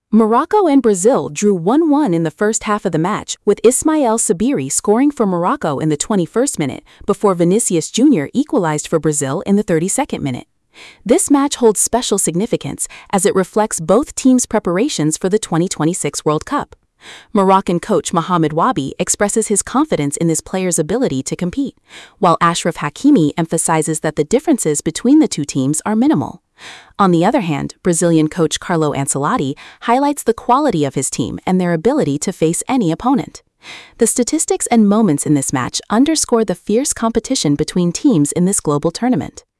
Morocco and Brazil drew 1-1 in the first half of the match, with Ismail Sabiri scoring for Morocco in the 21st minute before Vinicius Jr. equalized for Brazil in the 32nd minute. This match holds special significance as it reflects both teams' preparations for the 2026 World Cup. Moroccan coach Mohamed Wabi expresses his confidence in his players' ability to compete, while Achraf Hakimi emphasizes that the differences between the two teams are minimal. On the other hand, Brazilian coach Carlo Ancelotti highlights the quality of his team and their ability to face any opponent. The statistics and moments in this match underscore the fierce competition between teams in this global tournament.